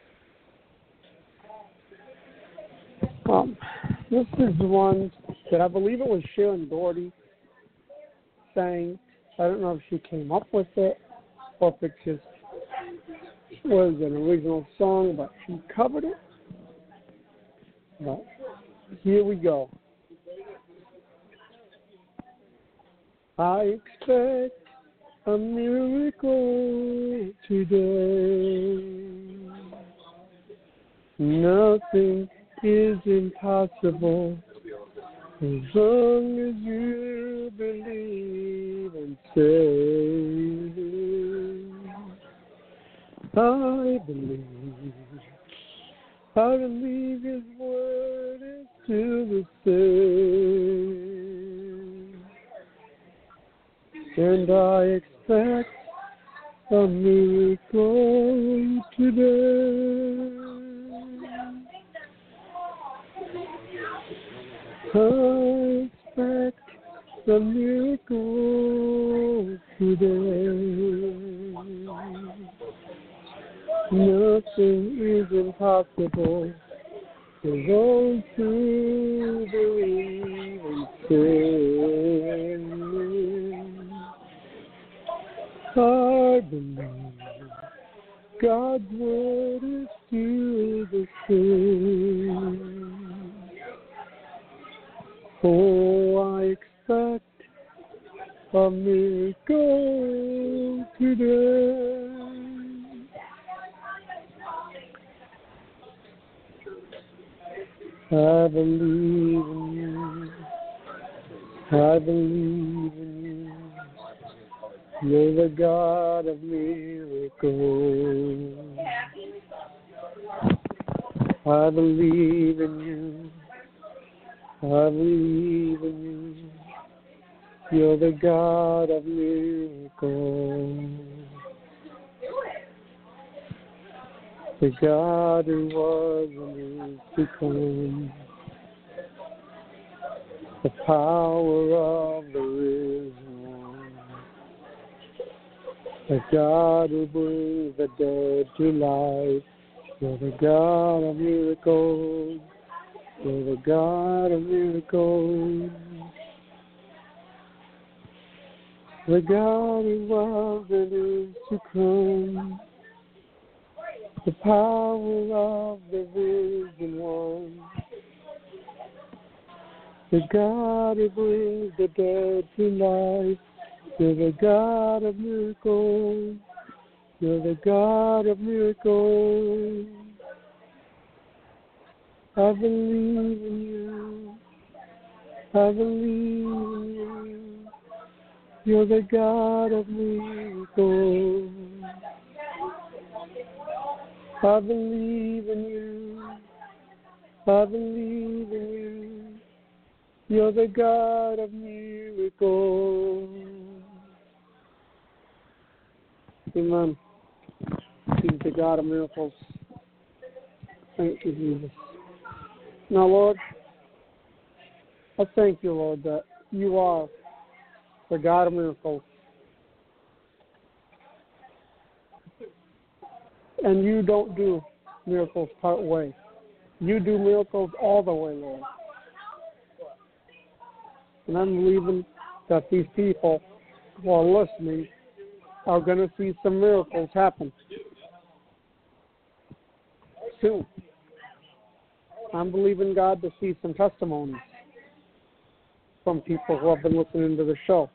This is the one that I believe it was Sharon Doherty sang. I don't know if she came up with it or if it just was an original song, but she covered it. But here we go. I expect a miracle today. Nothing is impossible as long as you believe and say, I believe His word is still the same, and I expect a miracle today. I expect a miracle today. Nothing is impossible for those who believe and say, I believe God's word is still the same. Oh, I expect a miracle today. I believe in you. I believe in you. You're the God of miracles. I believe in you. I believe in you. You're the God of miracles. The God who was and is to come. The power of the risen one. The God who brings the dead to life. You're the God of miracles. You're the God of miracles. The God of love that is to come, the power of the risen one, the God who brings the dead to life. You're the God of miracles. You're the God of miracles. I believe in you. I believe in you. You're the God of miracles. I believe in you. I believe in you. You're the God of miracles. Amen. He's the God of miracles. Thank you, Jesus. Now, Lord, I thank you, Lord, that you are the God of miracles. And you don't do miracles part way. You do miracles all the way, Lord. And I'm believing that these people who are listening are going to see some miracles happen soon. I'm believing God to see some testimonies from people who have been listening to the show.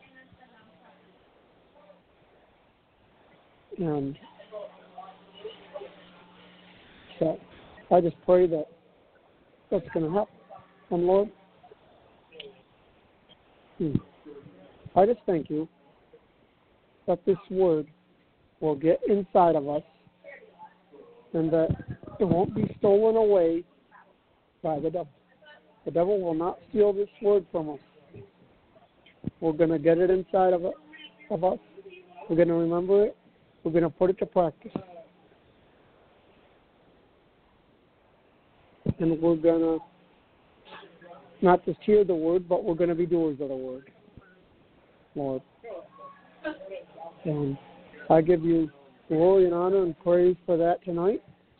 And so I just pray that that's going to happen. And Lord, I just thank you that this word will get inside of us and that it won't be stolen away by the devil. The devil will not steal this word from us. We're going to get it inside of us. We're going to remember it. We're going to put it to practice. And we're going to not just hear the word, but we're going to be doers of the word, Lord. And I give you glory and honor and praise for that tonight.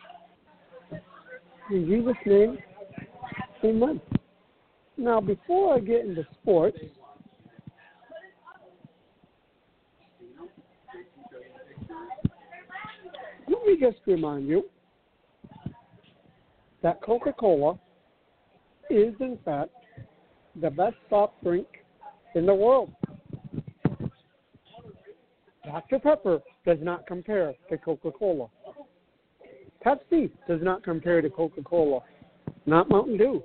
In Jesus' name, amen. Now, before I get into sports, let me just remind you that Coca-Cola is, in fact, the best soft drink in the world. Dr. Pepper does not compare to Coca-Cola. Pepsi does not compare to Coca-Cola. Not Mountain Dew.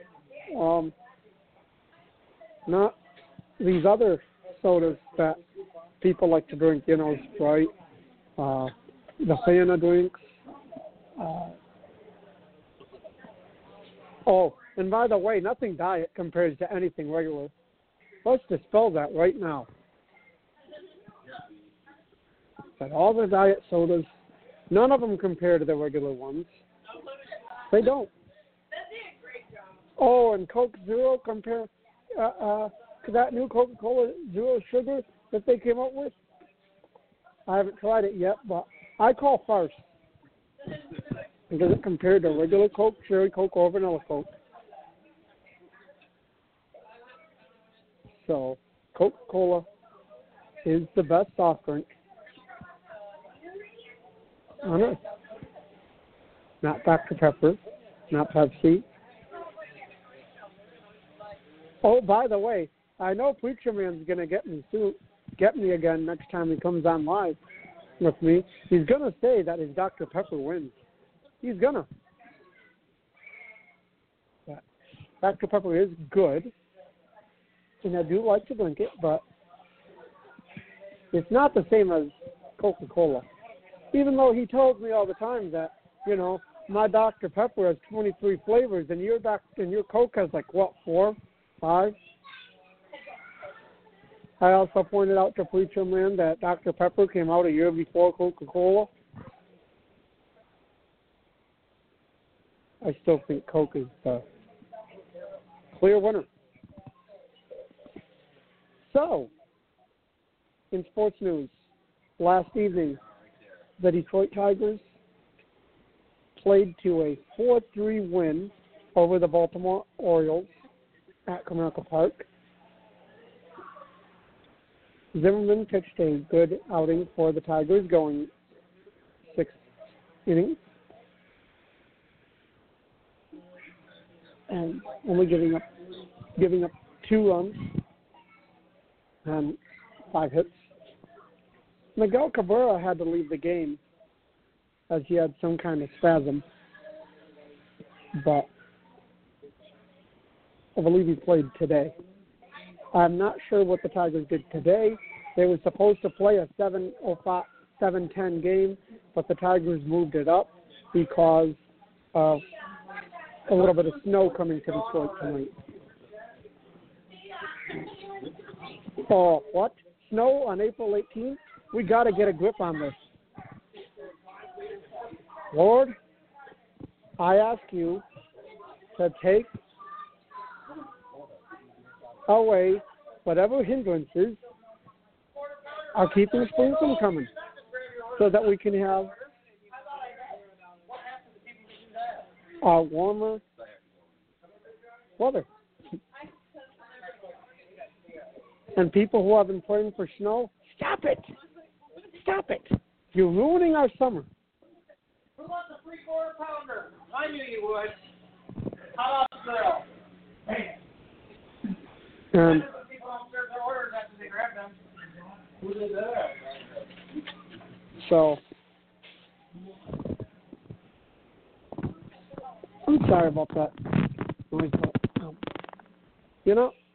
Not these other sodas that people like to drink, Sprite, the Fanta drinks. And by the way, nothing diet compares to anything regular. Let's dispel that right now. But all the diet sodas, none of them compare to the regular ones. They don't. And Coke Zero compare to that new Coca-Cola Zero Sugar that they came up with? I haven't tried it yet, but I call farce. Because it compared to regular Coke, Cherry Coke, or Vanilla Coke. So, Coca-Cola is the best soft drink on earth. Not Dr. Pepper, not Pepsi. By the way, I know Preacher Man's going to get me again next time he comes on live with me. He's going to say that his Dr. Pepper wins. He's going to. Dr. Pepper is good, and I do like to drink it, but it's not the same as Coca-Cola. Even though he tells me all the time that, my Dr. Pepper has 23 flavors, and your Coke has 4, 5? I also pointed out to Preacher Man that Dr. Pepper came out a year before Coca-Cola. I still think Coke is the clear winner. So, in sports news, last evening, the Detroit Tigers played to a 4-3 win over the Baltimore Orioles at Comerica Park. Zimmerman pitched a good outing for the Tigers, going 6 innings and only giving up 2 runs and 5 hits. Miguel Cabrera had to leave the game as he had some kind of spasm, but I believe he played today. I'm not sure what the Tigers did today. They were supposed to play a 7:10 game, but the Tigers moved it up because of a little bit of snow coming to Detroit tonight. Oh, what? Snow on April 18th? We got to get a grip on this. Lord, I ask you to take away whatever hindrances are keeping spring from coming so that we can have warmer weather. And people who have been praying for snow, stop it. Stop it. You're ruining our summer. Who wants a 3/4 pounder? I knew you would. How about the grill? Hey. People upstairs their orders after they grab them. Who did that? So, I'm sorry about that noise, but,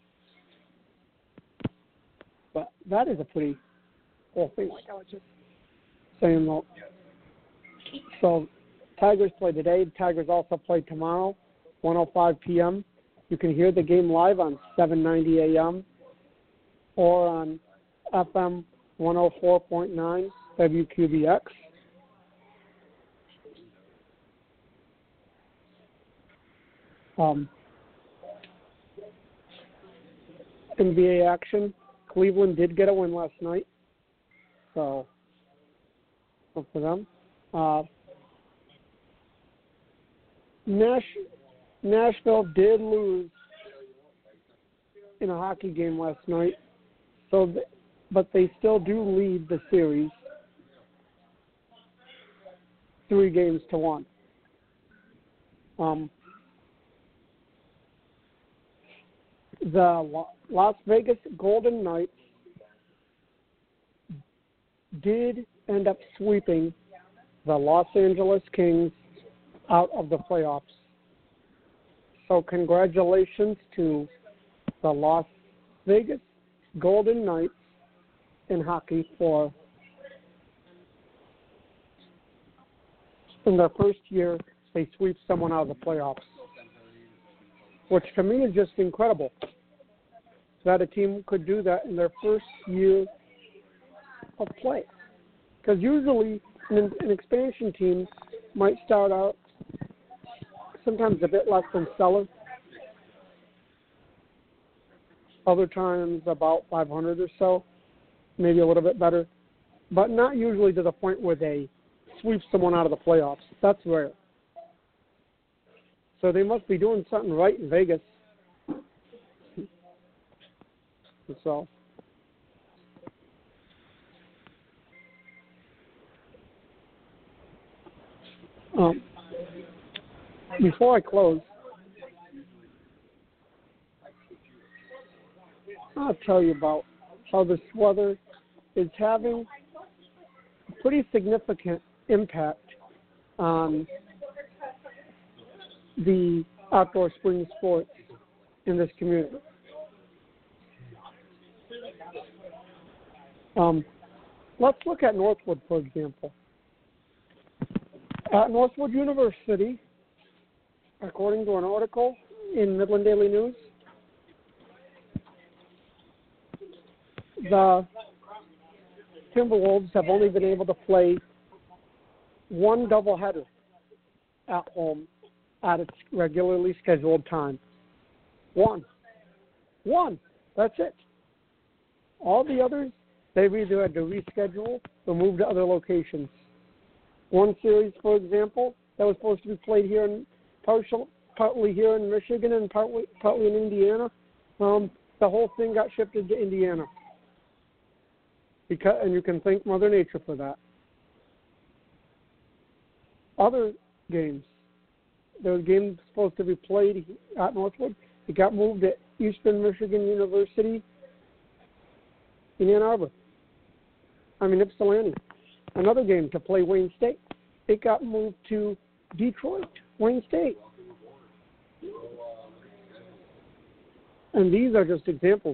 but that is a pretty cool thing, like I was just saying. Though. So, Tigers play today. Tigers also play tomorrow, 1:05 p.m. You can hear the game live on 790 a.m. or on FM 104.9 WQBX. NBA action. Cleveland did get a win last night, so good for them. Nashville did lose in a hockey game last night, but they still do lead the series 3-1. The Las Vegas Golden Knights did end up sweeping the Los Angeles Kings out of the playoffs. So congratulations to the Las Vegas Golden Knights in hockey for in their first year they sweep someone out of the playoffs, which to me is just incredible that a team could do that in their first year of play. Because usually an expansion team might start out sometimes a bit less than stellar, other times about 500 or so, maybe a little bit better, but not usually to the point where they sweep someone out of the playoffs. That's rare. So they must be doing something right in Vegas. So, before I close, I'll tell you about how this weather is having a pretty significant impact on the outdoor spring sports in this community. Let's look at Northwood, for example. At Northwood University, according to an article in Midland Daily News, the Timberwolves have only been able to play one doubleheader at home at its regularly scheduled time. One. That's it. All the others, they've either had to reschedule or move to other locations. One series, for example, that was supposed to be played here partly here in Michigan and partly in Indiana, the whole thing got shifted to Indiana. and you can thank Mother Nature for that. Other games, there was games supposed to be played at Northwood. It got moved at Eastern Michigan University in Ann Arbor. Ypsilanti. Another game to play Wayne State. It got moved to Detroit, Wayne State. And these are just examples.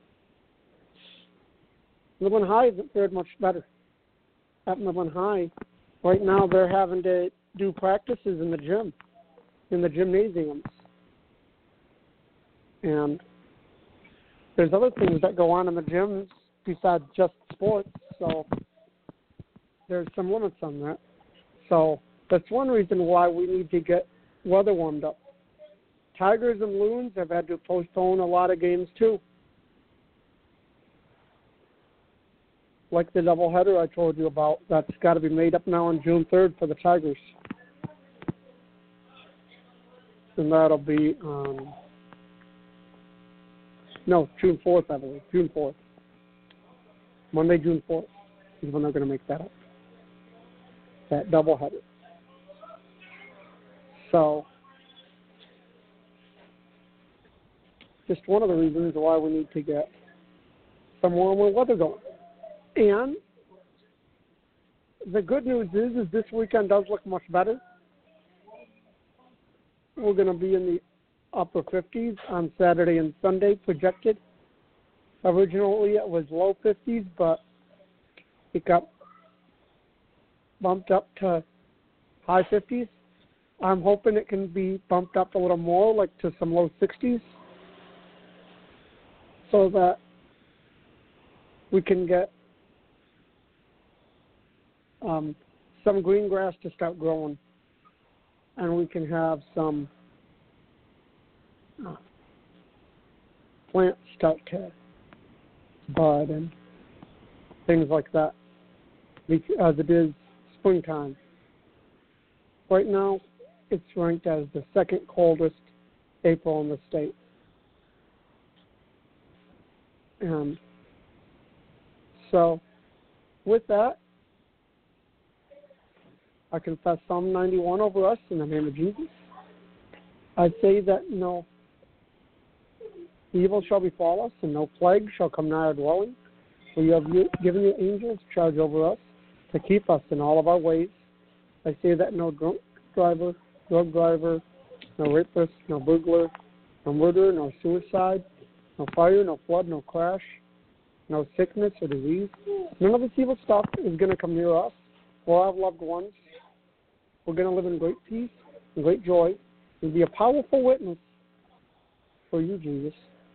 Midland High isn't fared much better. At Midland High, right now they're having to do practices in the gym, in the gymnasiums. And there's other things that go on in the gyms besides just sports, so there's some limits on that. So that's one reason why we need to get weather warmed up. Tigers and Loons have had to postpone a lot of games too. Like the doubleheader I told you about, that's got to be made up now on June 3rd for the Tigers. And that'll be June 4th, I believe. June 4th. Monday, June 4th is when they're going to make that up. That doubleheader. So, just one of the reasons why we need to get some warmer weather going. And the good news is this weekend does look much better. We're going to be in the upper 50s on Saturday and Sunday projected. Originally it was low 50s, but it got bumped up to high 50s. I'm hoping it can be bumped up a little more, like to some low 60s, so that we can get some green grass to start growing, and we can have some plants start to bud and things like that, as it is springtime. Right now, it's ranked as the second coldest April in the state. And so, with that, I confess Psalm 91 over us in the name of Jesus. I say that no evil shall befall us, and no plague shall come nigh our dwelling. For you have given your angels charge over us to keep us in all of our ways. I say that no drunk driver, drug driver, no rapist, no burglar, no murderer, no suicide, no fire, no flood, no crash, no sickness or disease. None of this evil stuff is going to come near us or our loved ones. We're going to live in great peace and great joy and be a powerful witness for you, Jesus.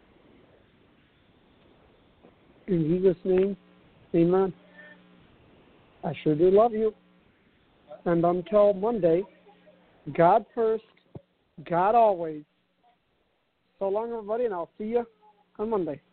In Jesus' name, amen. I sure do love you. And until Monday, God first, God always. So long, everybody, and I'll see you on Monday.